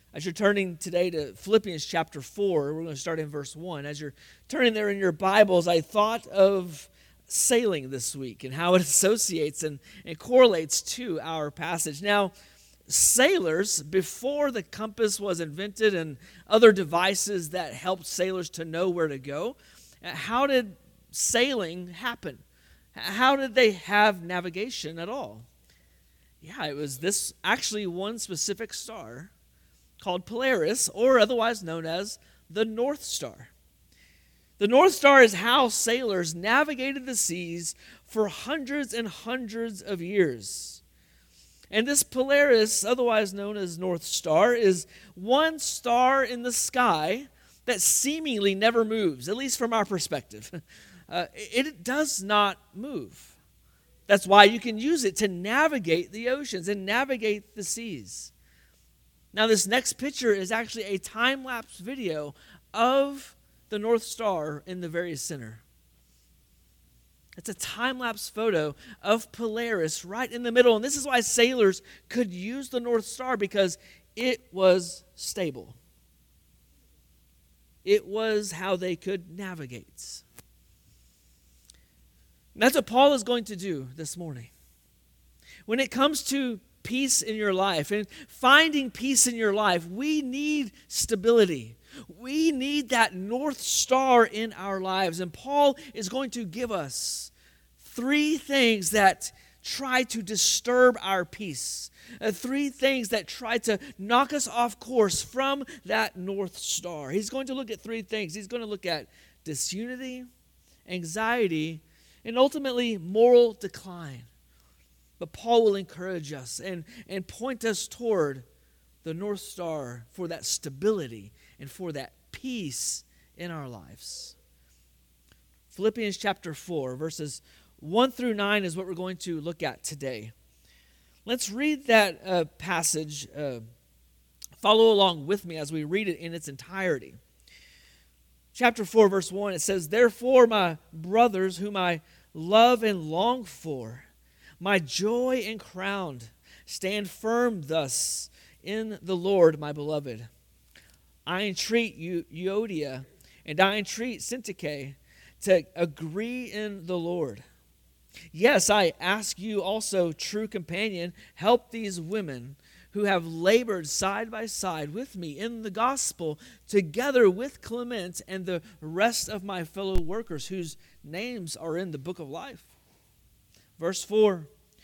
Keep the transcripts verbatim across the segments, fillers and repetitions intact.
As you're turning today to Philippians chapter four, we're going to start in verse one. As you're turning there in your Bibles, I thought of sailing this week and how it associates and, and correlates to our passage. Now, sailors, before the compass was invented and other devices that helped sailors to know where to go, how did sailing happen? How did they have navigation at all? Yeah, it was this actually one specific star called Polaris, or otherwise known as the North Star. The North Star is how sailors navigated the seas for hundreds and hundreds of years. And this Polaris, otherwise known as North Star, is one star in the sky that seemingly never moves, at least from our perspective. Uh, it does not move. That's why you can use it to navigate the oceans and navigate the seas. Now, this next picture is actually a time-lapse video of the North Star in the very center. It's a time-lapse photo of Polaris right in the middle. And this is why sailors could use the North Star, because it was stable. It was how they could navigate. And that's what Paul is going to do this morning. When it comes to peace in your life and finding peace in your life, we need stability. We need that North Star in our lives. And Paul is going to give us three things that try to disturb our peace. Uh, three things that try to knock us off course from that North Star. He's going to look at three things. He's going to look at disunity, anxiety, and ultimately moral decline. But Paul will encourage us and, and point us toward the North Star for that stability and for that peace in our lives. Philippians chapter four, verses one through nine is what we're going to look at today. Let's read that uh, passage. Uh, follow along with me as we read it in its entirety. Chapter four, verse one, it says, "Therefore, my brothers, whom I love and long for, my joy and crown, stand firm thus in the Lord, my beloved. I entreat you, Euodia, and I entreat Syntyche, to agree in the Lord. Yes, I ask you also, true companion, help these women who have labored side by side with me in the gospel, together with Clement and the rest of my fellow workers, whose names are in the book of life." Verse four,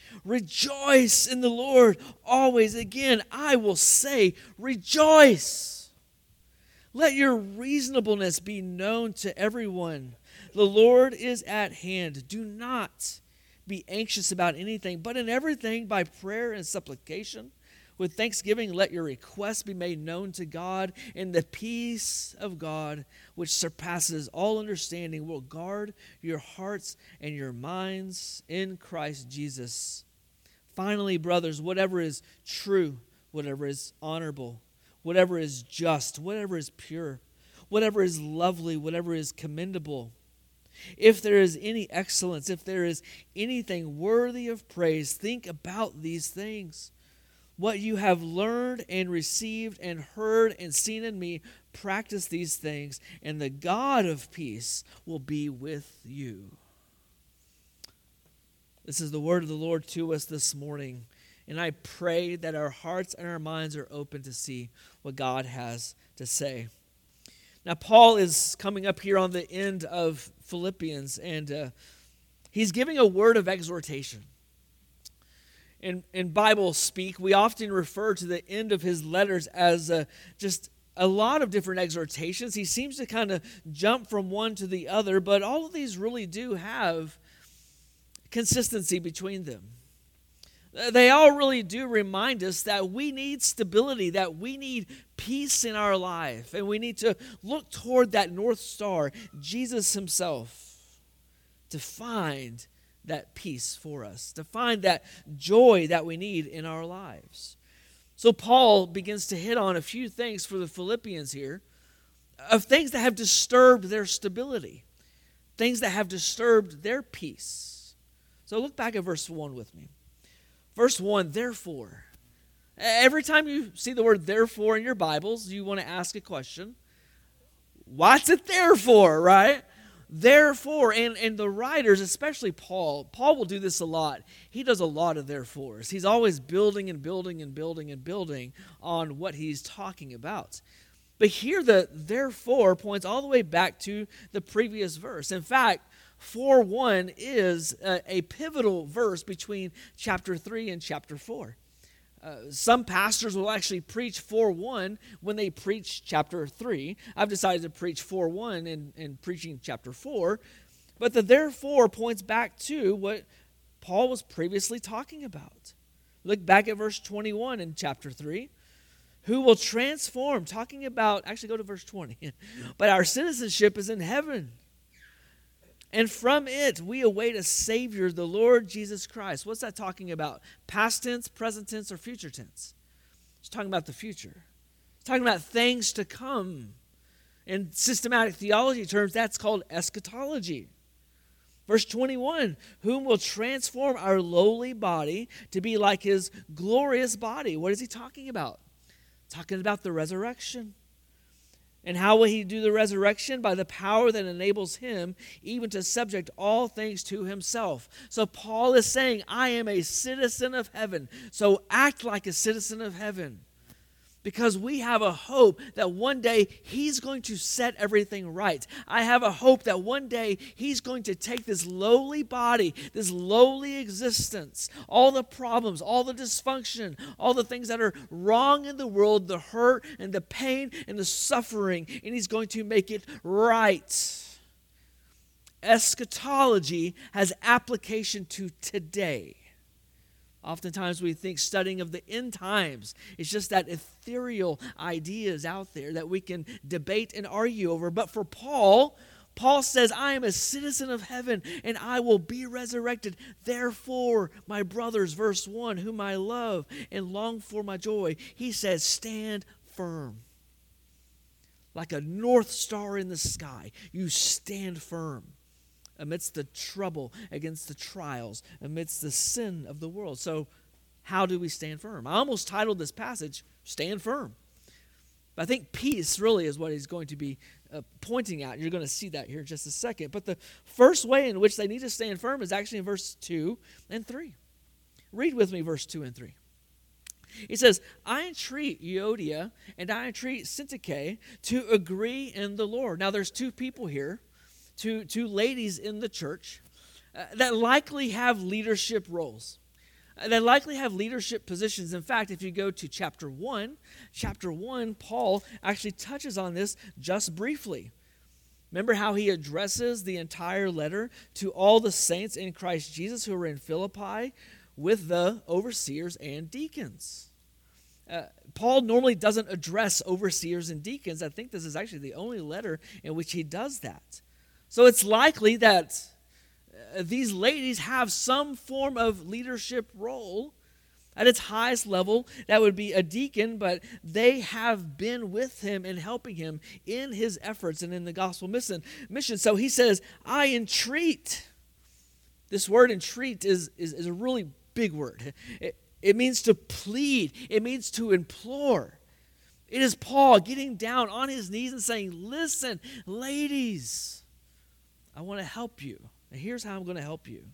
"Rejoice in the Lord always. Again, I will say, rejoice. Let your reasonableness be known to everyone. The Lord is at hand. Do not be anxious about anything, but in everything by prayer and supplication, with thanksgiving, let your requests be made known to God, and the peace of God, which surpasses all understanding, will guard your hearts and your minds in Christ Jesus. Finally, brothers, whatever is true, whatever is honorable, whatever is just, whatever is pure, whatever is lovely, whatever is commendable, if there is any excellence, if there is anything worthy of praise, think about these things. What you have learned and received and heard and seen in me, practice these things, and the God of peace will be with you." This is the word of the Lord to us this morning, and I pray that our hearts and our minds are open to see what God has to say. Now, Paul is coming up here on the end of Philippians, and uh, he's giving a word of exhortation. In, in Bible speak, we often refer to the end of his letters as uh, just a lot of different exhortations. He seems to kind of jump from one to the other, but all of these really do have consistency between them. They all really do remind us that we need stability, that we need peace in our life, and we need to look toward that North Star, Jesus himself, to find that peace for us, to find that joy that we need in our lives. So Paul begins to hit on a few things for the Philippians here, of things that have disturbed their stability, things that have disturbed their peace. So look back at verse one with me. Verse one, "Therefore, Every time you see the word therefore in your Bibles, you want to ask a question. What's it there for, right? Therefore, and, and the writers, especially Paul, Paul will do this a lot. He does a lot of therefores. He's always building and building and building and building on what he's talking about. But here the therefore points all the way back to the previous verse. In fact, four one is a, a pivotal verse between chapter three and chapter four. Uh, some pastors will actually preach four one when they preach chapter three. I've decided to preach four one in, in preaching chapter four. But the therefore points back to what Paul was previously talking about. Look back at verse twenty-one in chapter three. Who will transform, talking about, actually go to verse twenty. But our citizenship is in heaven. And from it, we await a Savior, the Lord Jesus Christ. What's that talking about? Past tense, present tense, or future tense? It's talking about the future. It's talking about things to come. In systematic theology terms, that's called eschatology. Verse twenty-one, whom will transform our lowly body to be like his glorious body. What is he talking about? Talking about the resurrection. And how will he do the resurrection? By the power that enables him even to subject all things to himself. So Paul is saying, I am a citizen of heaven. So act like a citizen of heaven. Because we have a hope that one day he's going to set everything right. I have a hope that one day he's going to take this lowly body, this lowly existence, all the problems, all the dysfunction, all the things that are wrong in the world, the hurt and the pain and the suffering, and he's going to make it right. Eschatology has application to today. Oftentimes we think studying of the end times is just that ethereal ideas out there that we can debate and argue over. But for Paul, Paul says, I am a citizen of heaven and I will be resurrected. Therefore, my brothers, verse one, whom I love and long for my joy, he says, stand firm. Like a north star in the sky, you stand firm. Amidst the trouble, against the trials, amidst the sin of the world. So how do we stand firm? I almost titled this passage, Stand Firm. But I think peace really is what he's going to be uh, pointing at. You're going to see that here in just a second. But the first way in which they need to stand firm is actually in verse two and three. Read with me verse two and three. He says, I entreat Euodia and I entreat Syntyche to agree in the Lord. Now there's two people here. Two, two ladies in the church uh, that likely have leadership roles. Uh, that likely have leadership positions. In fact, if you go to chapter one, chapter one, Paul actually touches on this just briefly. Remember how he addresses the entire letter to all the saints in Christ Jesus who are in Philippi with the overseers and deacons. Uh, Paul normally doesn't address overseers and deacons. I think this is actually the only letter in which he does that. So it's likely that uh, these ladies have some form of leadership role at its highest level. That would be a deacon, but they have been with him and helping him in his efforts and in the gospel mission. mission. So he says, I entreat. This word entreat is, is, is a really big word. It, it means to plead. It means to implore. It is Paul getting down on his knees and saying, listen, ladies, I want to help you. And here's how I'm going to help you.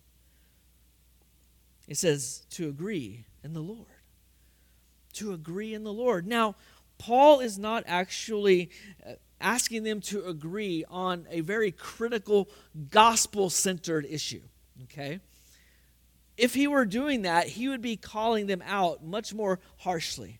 It says to agree in the Lord. To agree in the Lord. Now, Paul is not actually asking them to agree on a very critical gospel-centered issue. Okay? If he were doing that, he would be calling them out much more harshly.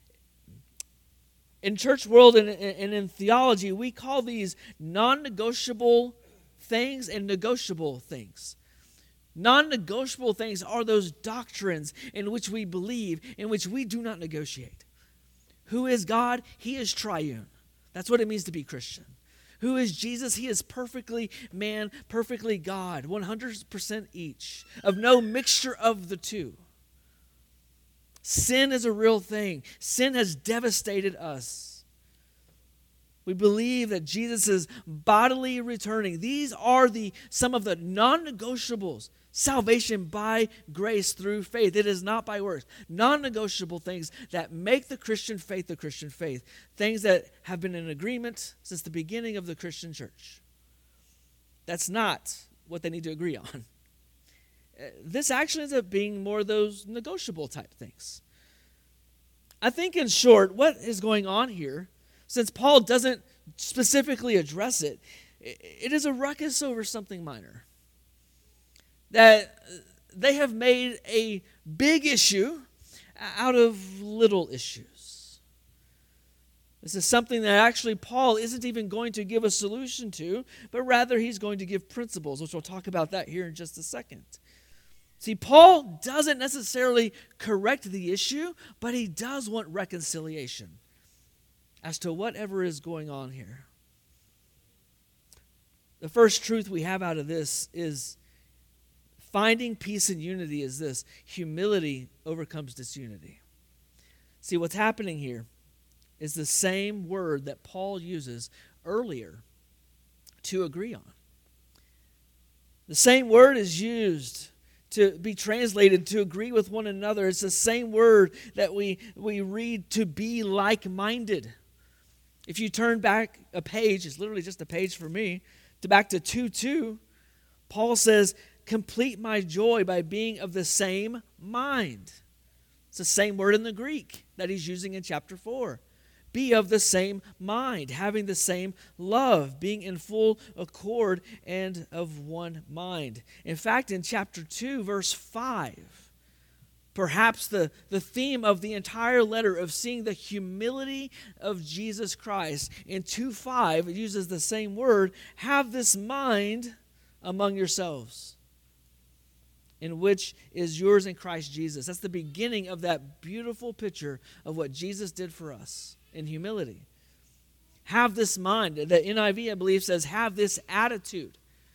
In church world and, and in theology, we call these non-negotiable things and negotiable things. Non-negotiable things are those doctrines in which we believe, in which we do not negotiate. Who is God? He is triune. That's what it means to be Christian. Who is Jesus? He is perfectly man, perfectly God, one hundred percent each, of no mixture of the two. Sin is a real thing. Sin has devastated us. We believe that Jesus is bodily returning. These are the some of the non-negotiables, Salvation by grace through faith. It is not by works. Non-negotiable things that make the Christian faith the Christian faith. Things that have been in agreement since the beginning of the Christian church. That's not what they need to agree on. This actually ends up being more of those negotiable type things. I think in short, what is going on here, since Paul doesn't specifically address it, it is a ruckus over something minor. That they have made a big issue out of little issues. This is something that actually Paul isn't even going to give a solution to, but rather he's going to give principles, which we'll talk about that here in just a second. See, Paul doesn't necessarily correct the issue, but he does want reconciliation as to whatever is going on here. The first truth we have out of this is finding peace and unity is this: humility overcomes disunity. See, what's happening here is the same word that Paul uses earlier to agree on. The same word is used to be translated to agree with one another. It's the same word that we, we read to be like-minded. If you turn back a page, it's literally just a page for me, to back to two two, Paul says, complete my joy by being of the same mind. It's the same word in the Greek that he's using in chapter four. Be of the same mind, having the same love, being in full accord and of one mind. In fact, in chapter two, verse five, perhaps the, the theme of the entire letter of seeing the humility of Jesus Christ, in two five, it uses the same word, have this mind among yourselves, in which is yours in Christ Jesus. That's the beginning of that beautiful picture of what Jesus did for us in humility. Have this mind. The N I V, I believe, says have this attitude.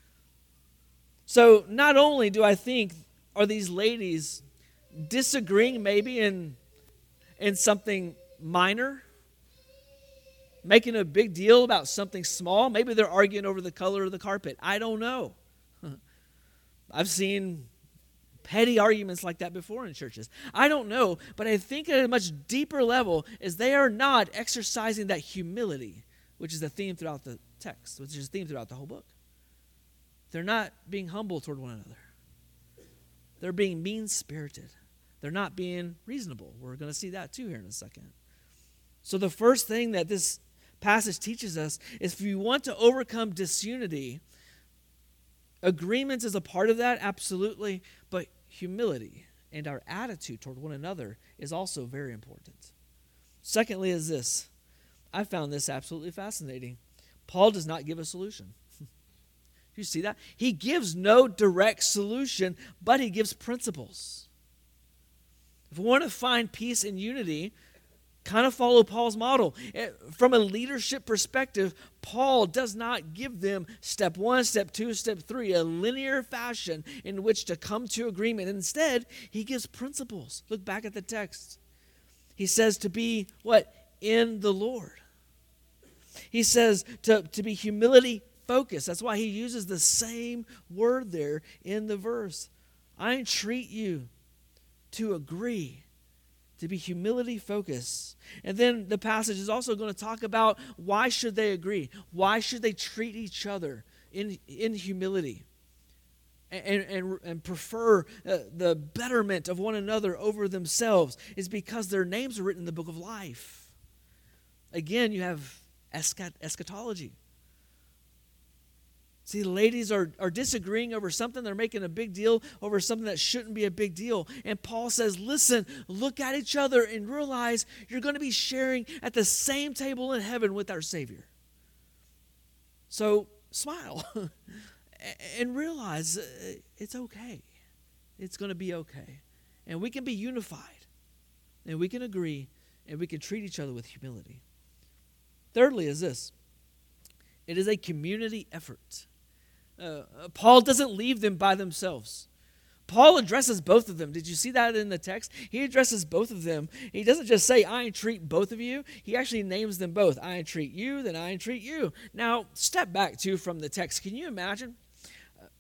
So not only do I think are these ladies disagreeing maybe in, in something minor, making a big deal about something small. Maybe they're arguing over the color of the carpet. I don't know. I've seen petty arguments like that before in churches. I don't know, but I think at a much deeper level is they are not exercising that humility, which is the theme throughout the text, which is the theme throughout the whole book. They're not being humble toward one another. They're being mean-spirited. They're not being reasonable. We're going to see that too here in a second. So the first thing that this passage teaches us is if you want to overcome disunity, agreement is a part of that, absolutely, but humility and our attitude toward one another is also very important. Secondly is this. I found this absolutely fascinating. Paul does not give a solution. You see that? He gives no direct solution, but he gives principles. If we want to find peace and unity, kind of follow Paul's model. From a leadership perspective, Paul does not give them step one, step two, step three, a linear fashion in which to come to agreement. Instead, he gives principles. Look back at the text. He says to be what? In the Lord. He says to, to be humility focused. That's why he uses the same word there in the verse. I entreat you to agree, to be humility focused. And then the passage is also going to talk about why should they agree? Why should they treat each other in, in humility and, and, and prefer uh, the betterment of one another over themselves? Is because their names are written in the book of life. Again, you have eschat- eschatology. See, the ladies are, are disagreeing over something. They're making a big deal over something that shouldn't be a big deal. And Paul says, listen, look at each other and realize you're going to be sharing at the same table in heaven with our Savior. So smile and realize it's okay. It's going to be okay. And we can be unified. And we can agree. And we can treat each other with humility. Thirdly is this. It is a community effort. Uh, Paul doesn't leave them by themselves. Paul addresses both of them. Did you see that in the text? He addresses both of them. He doesn't just say, I entreat both of you. He actually names them both. I entreat you, then I entreat you. Now, step back, too, from the text. Can you imagine?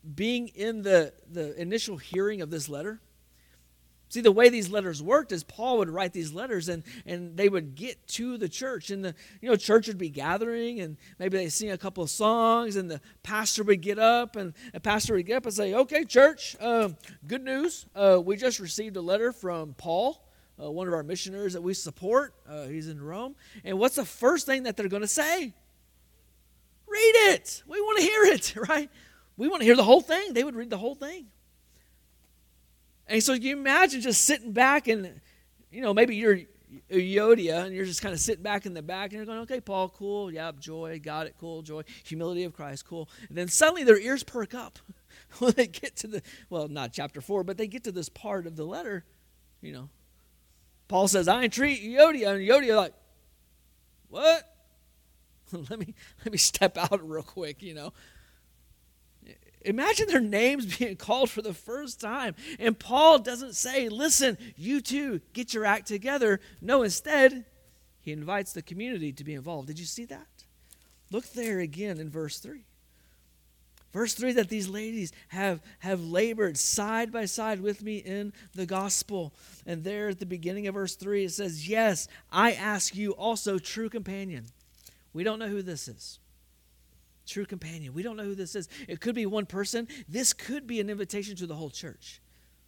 being in the, the initial hearing of this letter. See, the way these letters worked is Paul would write these letters and, and they would get to the church. And the you know church would be gathering and maybe they sing a couple of songs and the pastor would get up and a pastor would get up and say, okay, church, uh, good news. Uh, we just received a letter from Paul, uh, one of our missionaries that we support. Uh, he's in Rome. And what's the first thing that they're going to say? Read it. We want to hear it, right? We want to hear the whole thing. They would read the whole thing. And so you imagine just sitting back and, you know, maybe you're Euodia and you're just kind of sitting back in the back and you're going, okay, Paul, cool, yep, joy, got it, cool, joy, humility of Christ, cool. And then suddenly their ears perk up when they get to the, well, not chapter four, but they get to this part of the letter, you know. Paul says, I entreat Euodia, and Euodia like, what? let me let me step out real quick, you know. Imagine their names being called for the first time. And Paul doesn't say, listen, you two, get your act together. No, instead, he invites the community to be involved. Did you see that? Look there again in verse three. Verse three, that these ladies have, have labored side by side with me in the gospel. And there at the beginning of verse three, it says, yes, I ask you also, true companion. We don't know who this is. True companion. We don't know who this is. It could be one person. This could be an invitation to the whole church.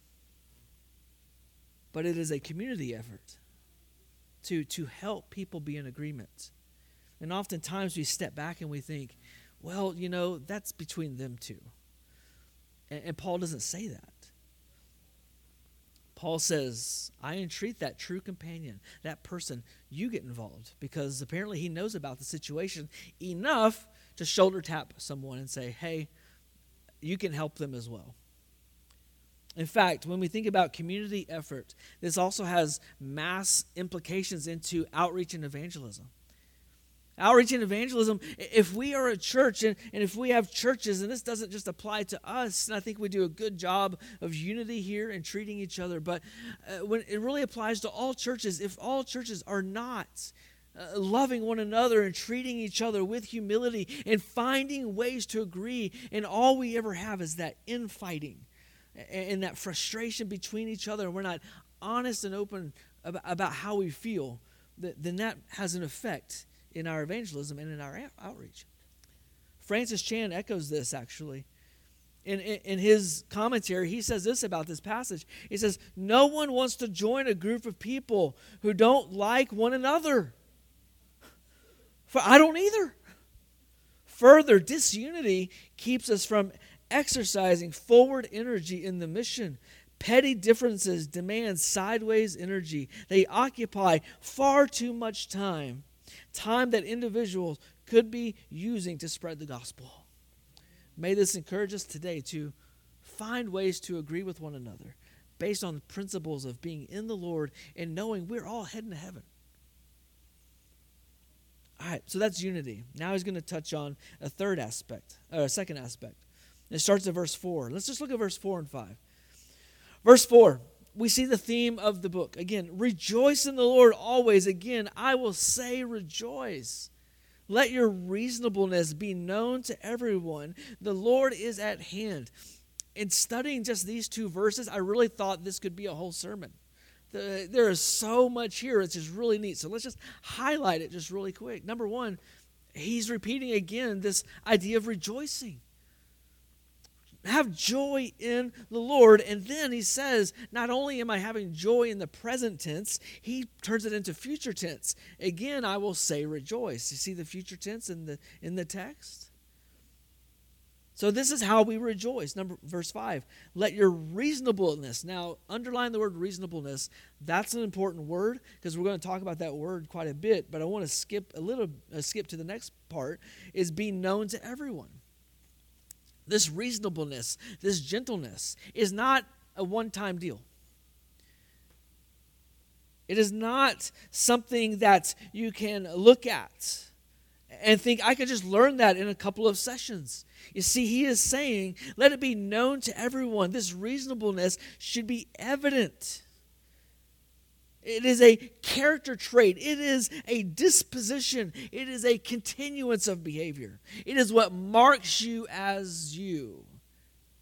But it is a community effort to, to help people be in agreement. And oftentimes we step back and we think, well, you know, that's between them two. And, and Paul doesn't say that. Paul says, I entreat that true companion, that person, you get involved. Because apparently he knows about the situation enough to shoulder tap someone and say, hey, you can help them as well. In fact, when we think about community effort, this also has mass implications into outreach and evangelism. Outreach and evangelism, if we are a church and, and if we have churches, and this doesn't just apply to us, and I think we do a good job of unity here and treating each other, but uh, when it really applies to all churches, if all churches are not Uh, loving one another and treating each other with humility and finding ways to agree, and all we ever have is that infighting and, and that frustration between each other, and we're not honest and open about, about how we feel, that, then that has an effect in our evangelism and in our a- outreach. Francis Chan echoes this actually. In, in, in his commentary, he says this about this passage. He says, no one wants to join a group of people who don't like one another. For I don't either. Further, disunity keeps us from exercising forward energy in the mission. Petty differences demand sideways energy. They occupy far too much time, time that individuals could be using to spread the gospel. May this encourage us today to find ways to agree with one another based on the principles of being in the Lord and knowing we're all heading to heaven. All right, so that's unity. Now he's going to touch on a third aspect, or a second aspect. It starts at verse four. Let's just look at verse four and five. Verse four, we see the theme of the book. Again, rejoice in the Lord always. Again, I will say rejoice. Let your reasonableness be known to everyone. The Lord is at hand. In studying just these two verses, I really thought this could be a whole sermon. The, there is so much here. It's just really neat. So let's just highlight it just really quick. Number one, he's repeating again this idea of rejoicing. Have joy in the Lord. And then he says, not only am I having joy in the present tense, he turns it into future tense. Again, I will say rejoice. You see the future tense in the in the text? So this is how we rejoice. Number verse five, let your reasonableness. Now, underline the word reasonableness. That's an important word because we're going to talk about that word quite a bit, but I want to skip a little uh, skip to the next part, is be known to everyone. This reasonableness, this gentleness is not a one-time deal. It is not something that you can look at and think, I could just learn that in a couple of sessions. You see, he is saying, let it be known to everyone. This reasonableness should be evident. It is a character trait. It is a disposition. It is a continuance of behavior. It is what marks you as you.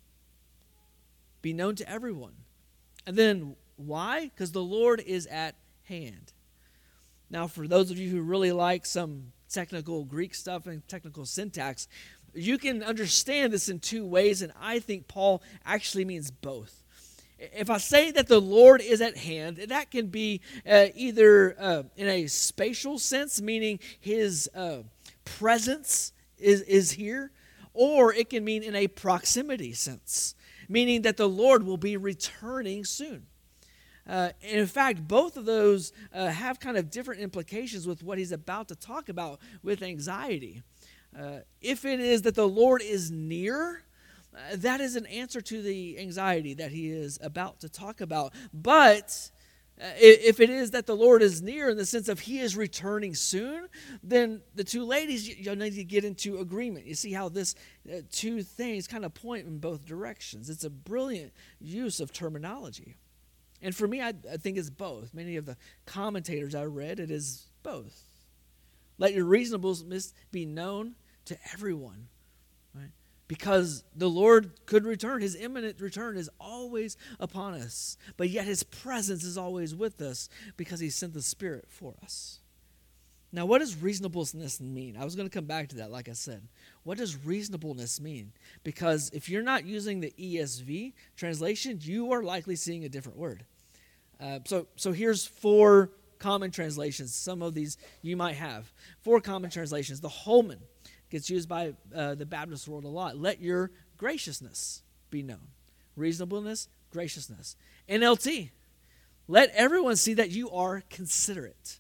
be known to everyone. And then why? Because the Lord is at hand. Now, for those of you who really like some technical Greek stuff and technical syntax, you can understand this in two ways, and I think Paul actually means both. If I say that the Lord is at hand, that can be uh, either uh, in a spatial sense, meaning his uh, presence is, is here, or it can mean in a proximity sense, meaning that the Lord will be returning soon. Uh, and in fact, both of those uh, have kind of different implications with what he's about to talk about with anxiety. Uh, if it is that the Lord is near, uh, that is an answer to the anxiety that he is about to talk about. But uh, if it is that the Lord is near in the sense of he is returning soon, then the two ladies, you, you need to get into agreement. You see how this uh, two things kind of point in both directions. It's a brilliant use of terminology. And for me, I, I think it's both. Many of the commentators I read, it is both. Let your reasonableness be known to everyone, right? Because the Lord could return. His imminent return is always upon us. But yet his presence is always with us because he sent the Spirit for us. Now, what does reasonableness mean? I was going to come back to that, like I said. What does reasonableness mean? Because if you're not using the E S V translation, you are likely seeing a different word. Uh, so, so here's four common translations. Some of these you might have. Four common translations. The Holman gets used by uh, the Baptist world a lot. Let your graciousness be known. Reasonableness, graciousness. N L T, let everyone see that you are considerate.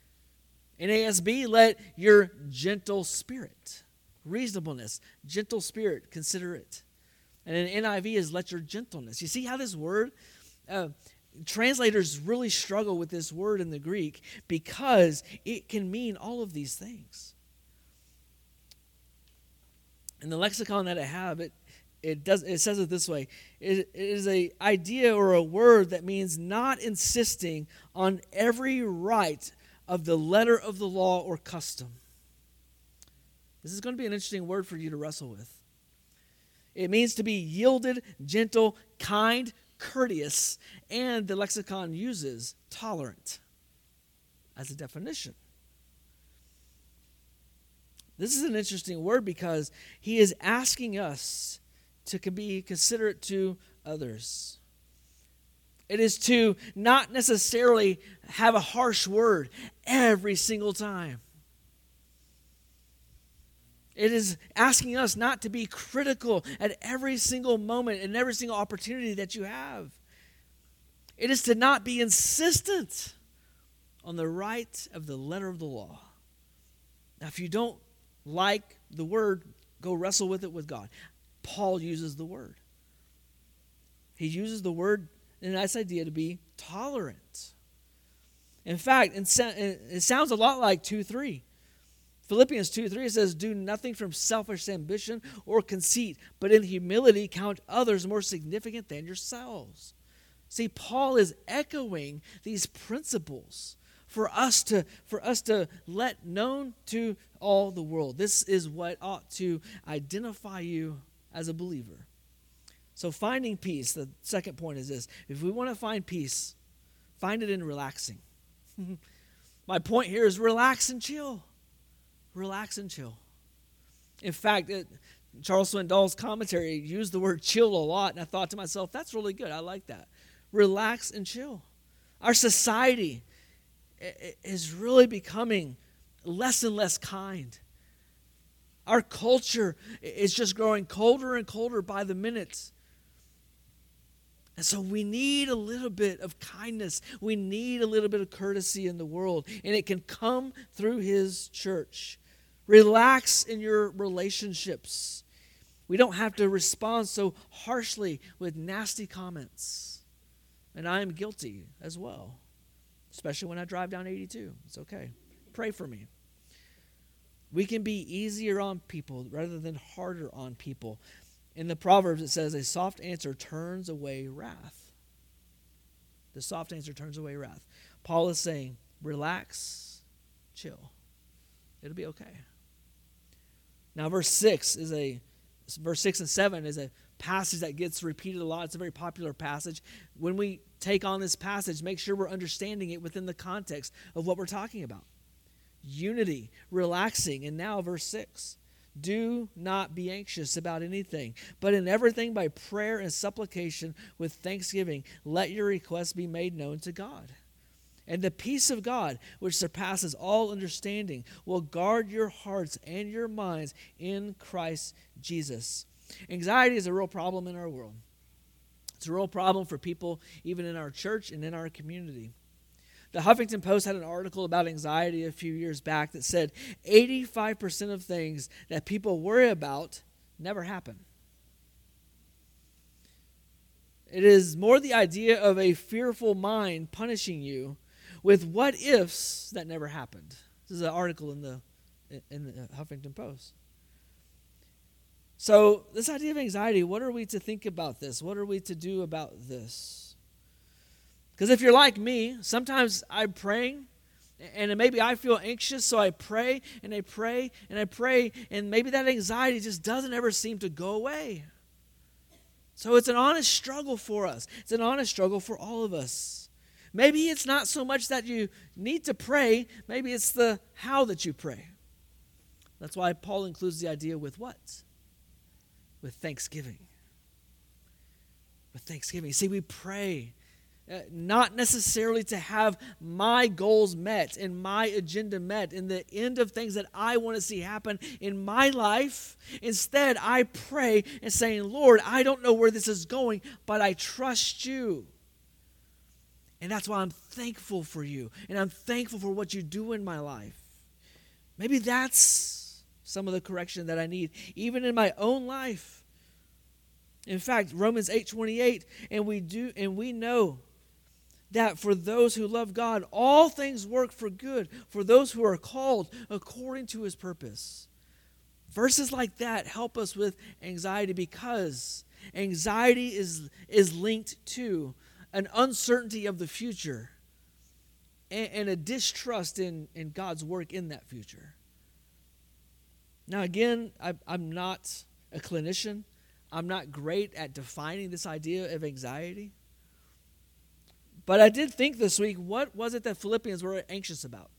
N A S B, let your gentle spirit, reasonableness, gentle spirit, considerate. And then N I V is let your gentleness. You see how this word, uh, translators really struggle with this word in the Greek because it can mean all of these things. In the lexicon that I have, it it does it says it this way: it, it is a idea or a word that means not insisting on every right of the letter of the law or custom. This is going to be an interesting word for you to wrestle with. It means to be yielded, gentle, kind, courteous, and the lexicon uses tolerant as a definition. This is an interesting word because he is asking us to be considerate to others. It is to not necessarily have a harsh word every single time. It is asking us not to be critical at every single moment and every single opportunity that you have. It is to not be insistent on the right of the letter of the law. Now, if you don't like the word, go wrestle with it with God. Paul uses the word. He uses the word in this idea to be tolerant. In fact, it sounds a lot like two three. Philippians two three says, do nothing from selfish ambition or conceit, but in humility count others more significant than yourselves. See, Paul is echoing these principles for us to, for us to let known to all the world. This is what ought to identify you as a believer. So finding peace, the second point is this. If we want to find peace, find it in relaxing. My point here is relax and chill. Relax and chill. In fact, it, Charles Swindoll's commentary used the word chill a lot, and I thought to myself, that's really good. I like that. Relax and chill. Our society is really becoming less and less kind. Our culture is just growing colder and colder by the minute. And so we need a little bit of kindness. We need a little bit of courtesy in the world. And it can come through his church. Relax in your relationships. We don't have to respond so harshly with nasty comments. And I am guilty as well. Especially when I drive down eighty-two. It's okay. Pray for me. We can be easier on people rather than harder on people. In the Proverbs, it says, a soft answer turns away wrath. The soft answer turns away wrath. Paul is saying, relax, chill. It'll be okay. Now, verse six is a verse six and seven is a passage that gets repeated a lot. It's a very popular passage. When we take on this passage, make sure we're understanding it within the context of what we're talking about. Unity, relaxing, and now verse six. Do not be anxious about anything, but in everything by prayer and supplication with thanksgiving, let your requests be made known to God. And the peace of God, which surpasses all understanding, will guard your hearts and your minds in Christ Jesus. Anxiety is a real problem in our world. It's a real problem for people even in our church and in our community. The Huffington Post had an article about anxiety a few years back that said eighty-five percent of things that people worry about never happen. It is more the idea of a fearful mind punishing you with what ifs that never happened. This is an article in the in the Huffington Post. So this idea of anxiety, what are we to think about this? What are we to do about this? Because if you're like me, sometimes I'm praying, and maybe I feel anxious, so I pray, and I pray, and I pray, and maybe that anxiety just doesn't ever seem to go away. So it's an honest struggle for us. It's an honest struggle for all of us. Maybe it's not so much that you need to pray, maybe it's the how that you pray. That's why Paul includes the idea with what? With thanksgiving. With thanksgiving. See, we pray. Uh, not necessarily to have my goals met and my agenda met and the end of things that I want to see happen in my life. Instead, I pray and saying, Lord, I don't know where this is going, but I trust you. And that's why I'm thankful for you. And I'm thankful for what you do in my life. Maybe that's some of the correction that I need, even in my own life. In fact, Romans eight twenty-eight, and we do, and we know that for those who love God, all things work for good, for those who are called according to his purpose. Verses like that help us with anxiety because anxiety is, is linked to an uncertainty of the future and, and a distrust in, in God's work in that future. Now again, I, I'm not a clinician. I'm not great at defining this idea of anxiety. But I did think this week, what was it that Philippians were anxious about?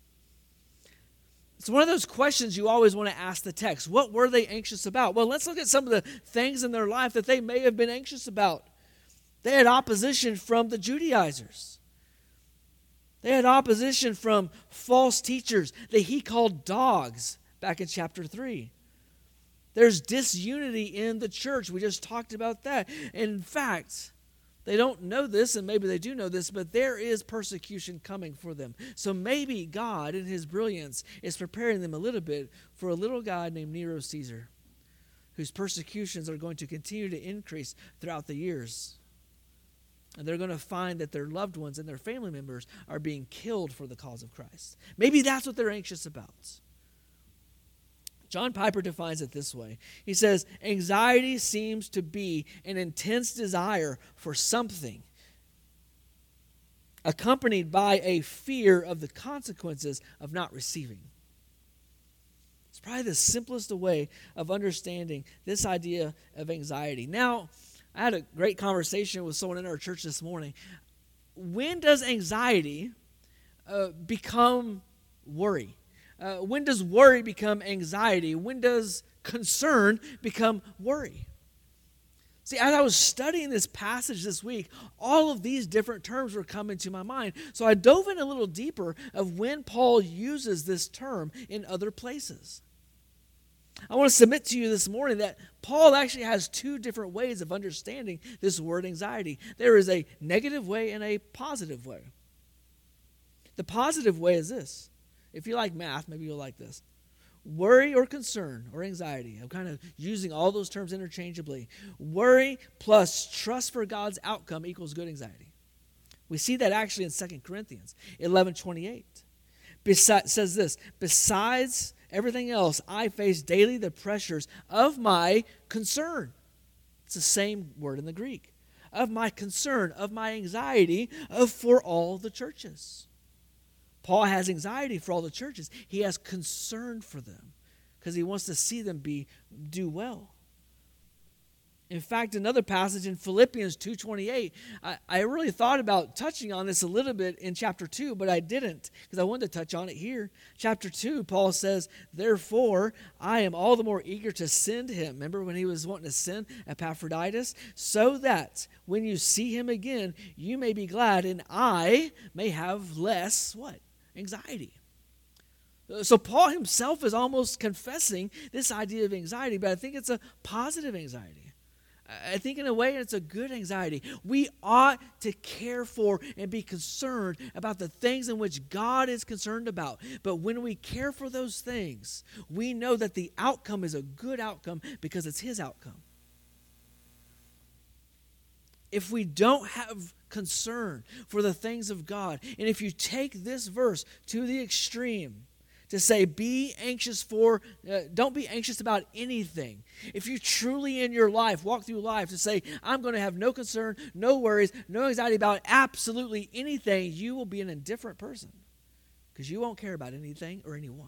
It's one of those questions you always want to ask the text. What were they anxious about? Well, let's look at some of the things in their life that they may have been anxious about. They had opposition from the Judaizers. They had opposition from false teachers that he called dogs back in chapter three. There's disunity in the church. We just talked about that. In fact, they don't know this, and maybe they do know this, but there is persecution coming for them. So maybe God, in his brilliance, is preparing them a little bit for a little guy named Nero Caesar, whose persecutions are going to continue to increase throughout the years. And they're going to find that their loved ones and their family members are being killed for the cause of Christ. Maybe that's what they're anxious about. John Piper defines it this way. He says, anxiety seems to be an intense desire for something, accompanied by a fear of the consequences of not receiving. It's probably the simplest way of understanding this idea of anxiety. Now, I had a great conversation with someone in our church this morning. When does anxiety uh, become worry? Uh, when does worry become anxiety? When does concern become worry? See, as I was studying this passage this week, all of these different terms were coming to my mind. So I dove in a little deeper of when Paul uses this term in other places. I want to submit to you this morning that Paul actually has two different ways of understanding this word anxiety. There is a negative way and a positive way. The positive way is this. If you like math, maybe you'll like this. Worry or concern or anxiety. I'm kind of using all those terms interchangeably. Worry plus trust for God's outcome equals good anxiety. We see that actually in Second Corinthians eleven twenty-eight. Besi- says this, besides everything else, I face daily the pressures of my concern. It's the same word in the Greek. Of my concern, of my anxiety, of for all the churches. Paul has anxiety for all the churches. He has concern for them because he wants to see them be do well. In fact, another passage in Philippians two twenty-eight, I, I really thought about touching on this a little bit in chapter two, but I didn't because I wanted to touch on it here. Chapter two, Paul says, therefore, I am all the more eager to send him. Remember when he was wanting to send Epaphroditus? So that when you see him again, you may be glad, and I may have less, what? Anxiety. So Paul himself is almost confessing this idea of anxiety, but I think it's a positive anxiety. I think in a way it's a good anxiety. We ought to care for and be concerned about the things in which God is concerned about. But when we care for those things, we know that the outcome is a good outcome because it's his outcome. If we don't have concern for the things of God, and if you take this verse to the extreme, to say, be anxious for, uh, don't be anxious about anything. If you truly in your life, walk through life to say, I'm going to have no concern, no worries, no anxiety about absolutely anything, you will be an indifferent person because you won't care about anything or anyone.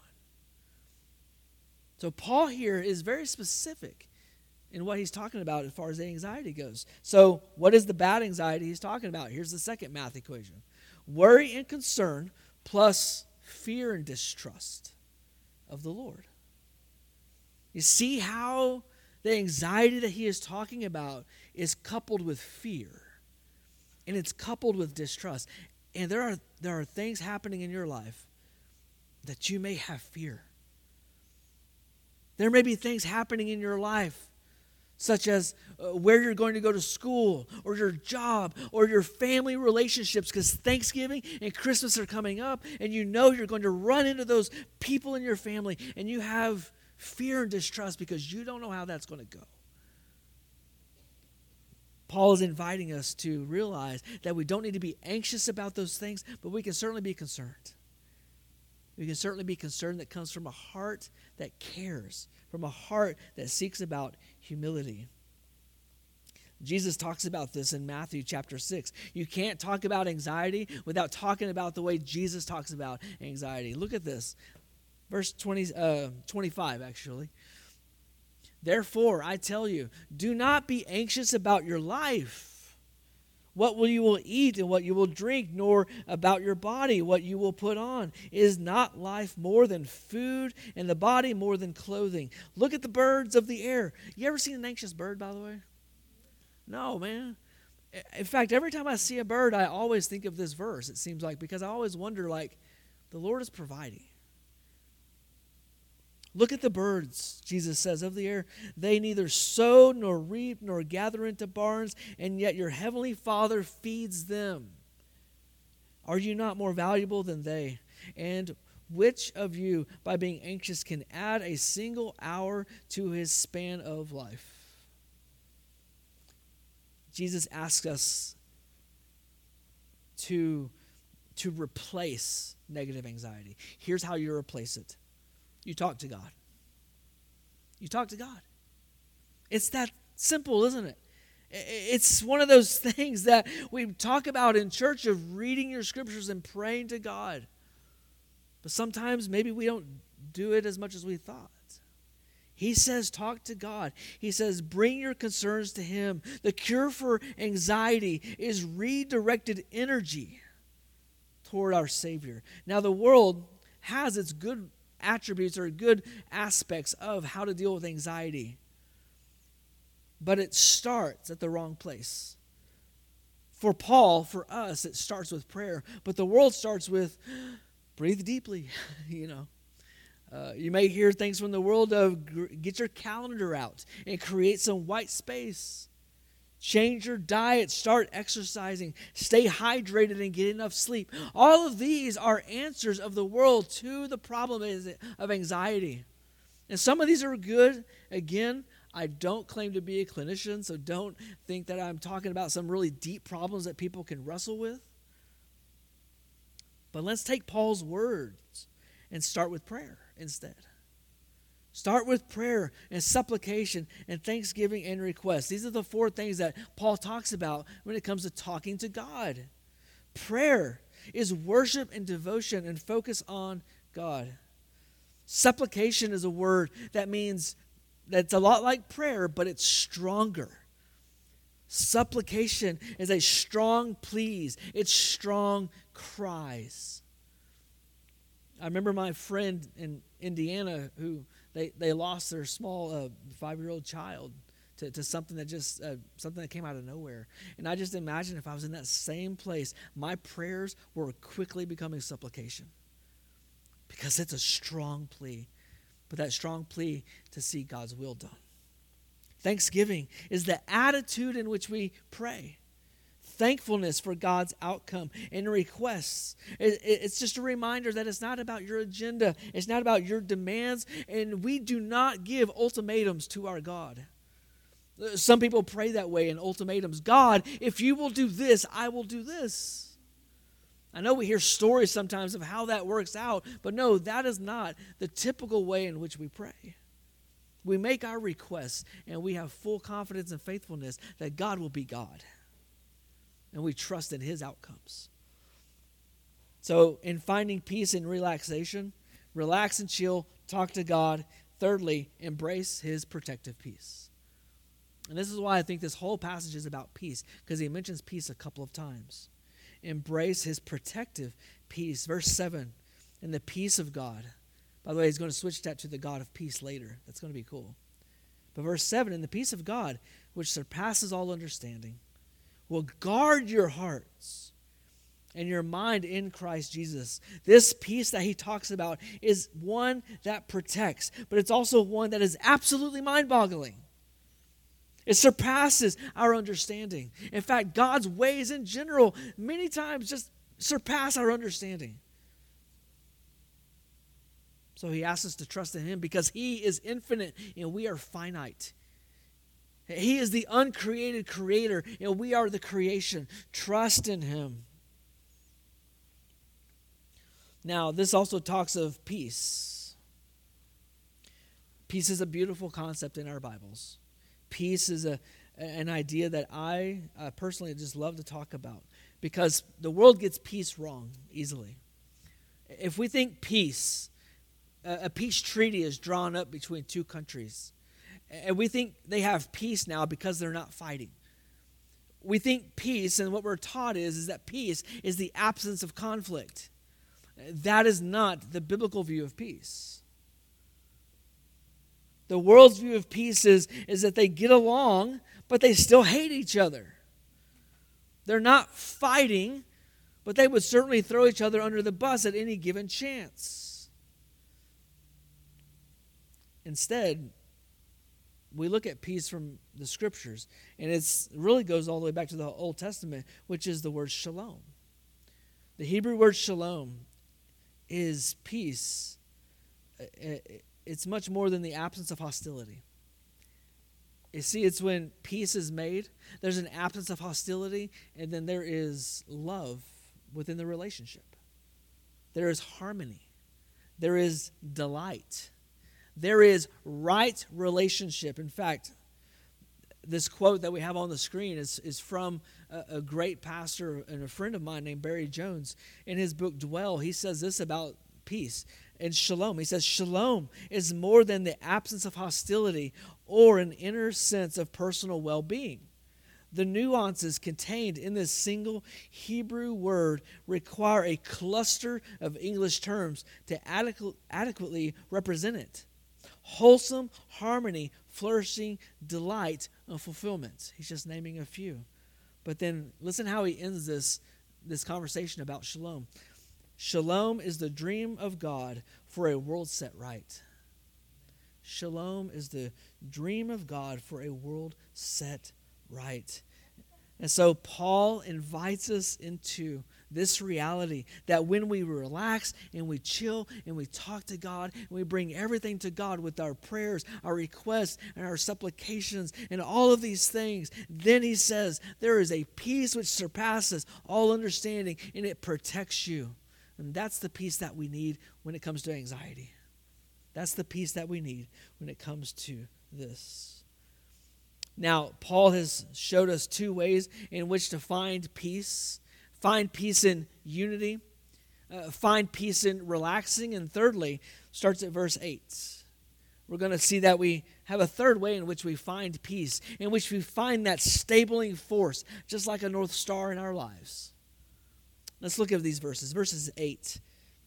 So Paul here is very specific in what he's talking about as far as the anxiety goes. So what is the bad anxiety he's talking about? Here's the second math equation. Worry and concern plus fear and distrust of the Lord. You see how the anxiety that he is talking about is coupled with fear, and it's coupled with distrust. And there are there are things happening in your life that you may have fear. There may be things happening in your life such as uh, where you're going to go to school or your job or your family relationships, because Thanksgiving and Christmas are coming up and you know you're going to run into those people in your family and you have fear and distrust because you don't know how that's going to go. Paul is inviting us to realize that we don't need to be anxious about those things, but we can certainly be concerned. We can certainly be concerned that comes from a heart that cares, from a heart that seeks about humility. Jesus talks about this in Matthew chapter six. You can't talk about anxiety without talking about the way Jesus talks about anxiety. Look at this. Verse twenty, uh, twenty-five, actually. Therefore, I tell you, do not be anxious about your life, what will you will eat and what you will drink, nor about your body, what you will put on. Is not life more than food, and the body more than clothing? Look at the birds of the air. You ever seen an anxious bird, by the way? No, man. In fact, every time I see a bird, I always think of this verse, it seems like, because I always wonder, like, the Lord is providing. Look at the birds, Jesus says, of the air. They neither sow nor reap nor gather into barns, and yet your heavenly Father feeds them. Are you not more valuable than they? And which of you, by being anxious, can add a single hour to his span of life? Jesus asks us to, to replace negative anxiety. Here's how you replace it. You talk to God. You talk to God. It's that simple, isn't it? It's one of those things that we talk about in church of reading your scriptures and praying to God. But sometimes maybe we don't do it as much as we thought. He says, talk to God. He says, bring your concerns to him. The cure for anxiety is redirected energy toward our Savior. Now, the world has its good attributes or good aspects of how to deal with anxiety, but it starts at the wrong place. For Paul, for us, it starts with prayer, but the world starts with breathe deeply. you know, uh, you may hear things from the world of get your calendar out and create some white space. Change your diet, start exercising, stay hydrated and get enough sleep. All of these are answers of the world to the problem of anxiety. And some of these are good. Again, I don't claim to be a clinician, so don't think that I'm talking about some really deep problems that people can wrestle with. But let's take Paul's words and start with prayer instead. Start with prayer and supplication and thanksgiving and request. These are the four things that Paul talks about when it comes to talking to God. Prayer is worship and devotion and focus on God. Supplication is a word that means that's a lot like prayer, but it's stronger. Supplication is a strong pleas. It's strong cries. I remember my friend in Indiana who they, they lost their small uh, five-year-old child to, to something that just uh, something that came out of nowhere. And I just imagine if I was in that same place, my prayers were quickly becoming supplication because it's a strong plea, but that strong plea to see God's will done. Thanksgiving is the attitude in which we pray. Thankfulness for God's outcome and requests. It, it, it's just a reminder that it's not about your agenda. It's not about your demands. And we do not give ultimatums to our God. Some people pray that way in ultimatums. God, if you will do this, I will do this. I know we hear stories sometimes of how that works out, but no, that is not the typical way in which we pray. We make our requests, and we have full confidence and faithfulness that God will be God. And we trust in his outcomes. So in finding peace and relaxation, relax and chill, talk to God. Thirdly, embrace his protective peace. And this is why I think this whole passage is about peace, because he mentions peace a couple of times. Embrace his protective peace. Verse seven, and the peace of God. By the way, he's going to switch that to the God of peace later. That's going to be cool. But verse seven, and the peace of God, which surpasses all understanding, will guard your hearts and your mind in Christ Jesus. This peace that he talks about is one that protects, but it's also one that is absolutely mind-boggling. It surpasses our understanding. In fact, God's ways in general many times just surpass our understanding. So he asks us to trust in him because he is infinite and we are finite. He is the uncreated creator, and we are the creation. Trust in him. Now, this also talks of peace. Peace is a beautiful concept in our Bibles. Peace is a an idea that I uh, personally just love to talk about because the world gets peace wrong easily. If we think peace, a, a peace treaty is drawn up between two countries. And we think they have peace now because they're not fighting. We think peace, and what we're taught is, is that peace is the absence of conflict. That is not the biblical view of peace. The world's view of peace is, is that they get along, but they still hate each other. They're not fighting, but they would certainly throw each other under the bus at any given chance. Instead, we look at peace from the scriptures, and it really goes all the way back to the Old Testament, which is the word shalom. The Hebrew word shalom is peace. It's much more than the absence of hostility. You see, it's when peace is made, there's an absence of hostility, and then there is love within the relationship. There is harmony. There is delight. There is right relationship. In fact, this quote that we have on the screen is, is from a, a great pastor and a friend of mine named Barry Jones. In his book, Dwell, he says this about peace and shalom. He says, shalom is more than the absence of hostility or an inner sense of personal well-being. The nuances contained in this single Hebrew word require a cluster of English terms to adequ- adequately represent it. Wholesome, harmony, flourishing, delight, and fulfillment. He's just naming a few. But then listen how he ends this, this conversation about shalom. Shalom is the dream of God for a world set right. Shalom is the dream of God for a world set right. And so Paul invites us into this reality that when we relax and we chill and we talk to God and we bring everything to God with our prayers, our requests, and our supplications and all of these things, then he says there is a peace which surpasses all understanding and it protects you. And that's the peace that we need when it comes to anxiety. That's the peace that we need when it comes to this. Now, Paul has showed us two ways in which to find peace. Find peace in unity. Uh, find peace in relaxing. And thirdly, starts at verse eight. we're going to see that we have a third way in which we find peace, in which we find that stabling force, just like a North Star in our lives. Let's look at these verses, verses eight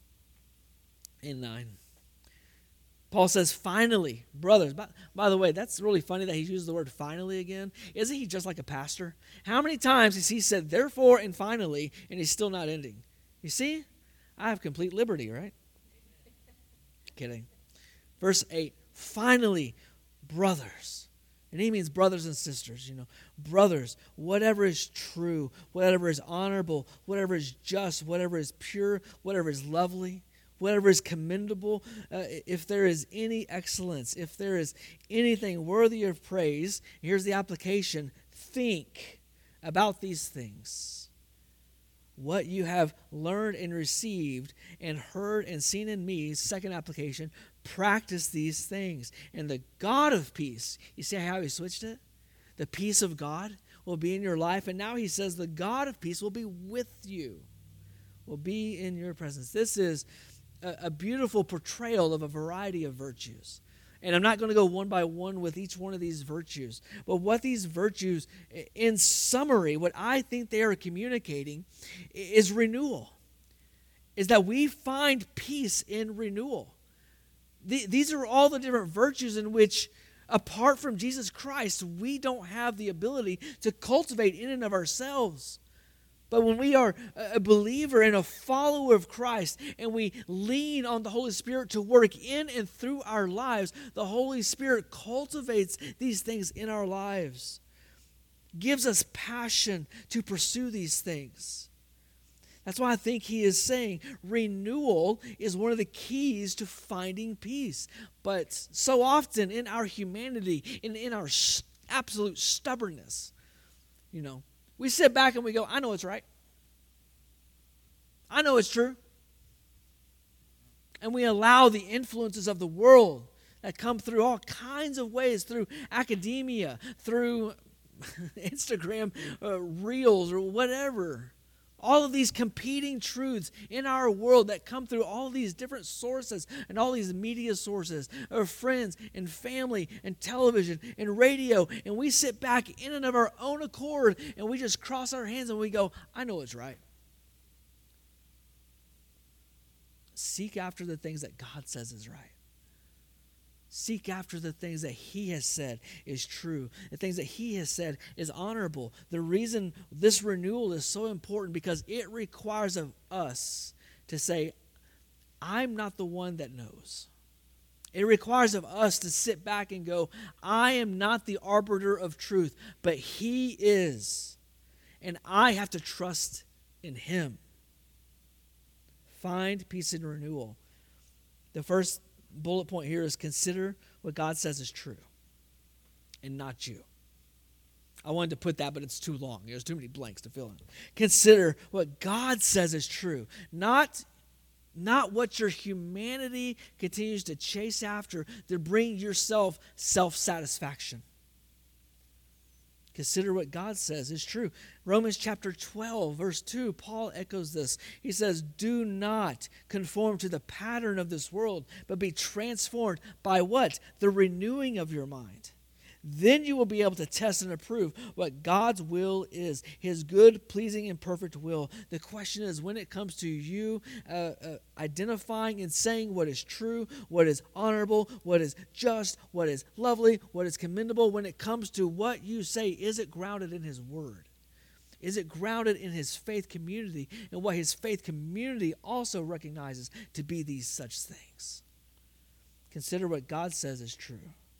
and nine. Paul says, finally, brothers. By, by the way, that's really funny that he used the word finally again. Isn't he just like a pastor? How many times has he said therefore and finally, and he's still not ending? You see, I have complete liberty, right? Kidding. Verse eight, finally, brothers. And he means brothers and sisters, you know. Brothers, whatever is true, whatever is honorable, whatever is just, whatever is pure, whatever is lovely, whatever is commendable, uh, if there is any excellence, if there is anything worthy of praise, here's the application, think about these things. What you have learned and received and heard and seen in me, second application, practice these things. And the God of peace, you see how he switched it? The peace of God will be in your life. And now he says the God of peace will be with you, will be in your presence. This is a, a beautiful portrayal of a variety of virtues. And I'm not going to go one by one with each one of these virtues. But what these virtues, in summary, what I think they are communicating is renewal. Is that we find peace in renewal. The, these are all the different virtues in which, apart from Jesus Christ, we don't have the ability to cultivate in and of ourselves. But when we are a believer and a follower of Christ and we lean on the Holy Spirit to work in and through our lives, the Holy Spirit cultivates these things in our lives, gives us passion to pursue these things. That's why I think he is saying renewal is one of the keys to finding peace. But so often in our humanity, in, in our absolute stubbornness, you know, we sit back and we go, I know it's right. I know it's true. And we allow the influences of the world that come through all kinds of ways, through academia, through Instagram uh, reels or whatever. All of these competing truths in our world that come through all of these different sources and all these media sources of friends and family and television and radio. And we sit back in and of our own accord and we just cross our hands and we go, I know it's right. Seek after the things that God says is right. Seek after the things that he has said is true. The things that he has said is honorable. The reason this renewal is so important because it requires of us to say, I'm not the one that knows. It requires of us to sit back and go, I am not the arbiter of truth, but he is. And I have to trust in him. Find peace and renewal. The first bullet point here is consider what God says is true and not you. I wanted to put that, but it's too long. There's too many blanks to fill in. Consider what God says is true, not, not what your humanity continues to chase after to bring yourself self-satisfaction. Consider what God says is true. Romans chapter twelve, verse two, Paul echoes this. He says, do not conform to the pattern of this world, but be transformed by what? The renewing of your mind. Then you will be able to test and approve what God's will is, his good, pleasing, and perfect will. The question is, when it comes to you uh, uh, identifying and saying what is true, what is honorable, what is just, what is lovely, what is commendable, when it comes to what you say, is it grounded in his word? Is it grounded in his faith community and what his faith community also recognizes to be these such things? Consider what God says is true.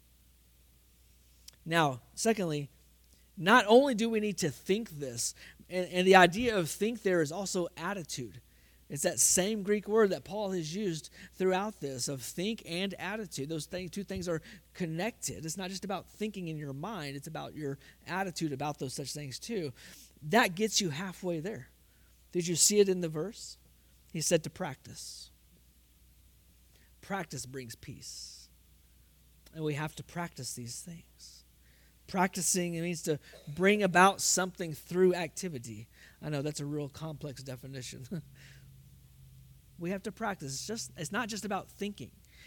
Now, secondly, not only do we need to think this, and, and the idea of think there is also attitude. It's that same Greek word that Paul has used throughout this of think and attitude. Those things, two things are connected. It's not just about thinking in your mind. It's about your attitude about those such things too. That gets you halfway there. Did you see it in the verse? He said to practice. Practice brings peace. And we have to practice these things. Practicing, it means to bring about something through activity. I know that's a real complex definition. We have to practice. It's just it's not just about thinking.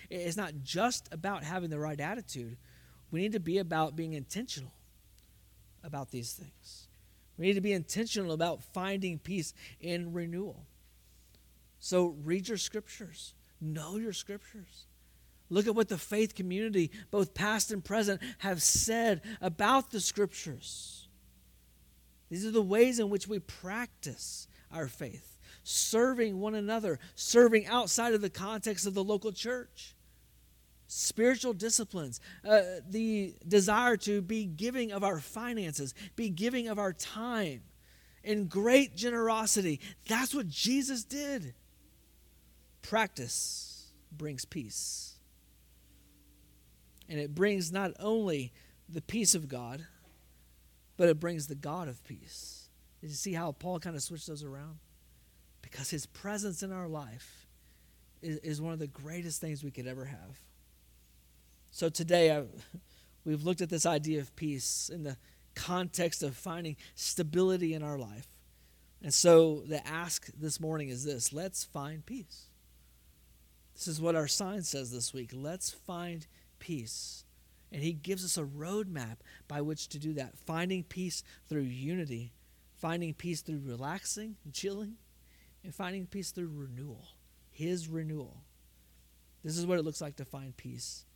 It's not just about having the right attitude. We need to be about being intentional about these things. We need to be intentional about finding peace in renewal. So read your scriptures. Know your scriptures. Look at what the faith community, both past and present, have said about the scriptures. These are the ways in which we practice our faith, serving one another, serving outside of the context of the local church. Spiritual disciplines, uh, the desire to be giving of our finances, be giving of our time in great generosity. That's what Jesus did. Practice brings peace. And it brings not only the peace of God, but it brings the God of peace. Did you see how Paul kind of switched those around? Because his presence in our life is, is one of the greatest things we could ever have. So today, I, we've looked at this idea of peace in the context of finding stability in our life. And so the ask this morning is this: let's find peace. This is what our sign says this week. Let's find peace. And he gives us a roadmap by which to do that. Finding peace through unity. Finding peace through relaxing and chilling. And finding peace through renewal. His renewal. This is what it looks like to find peace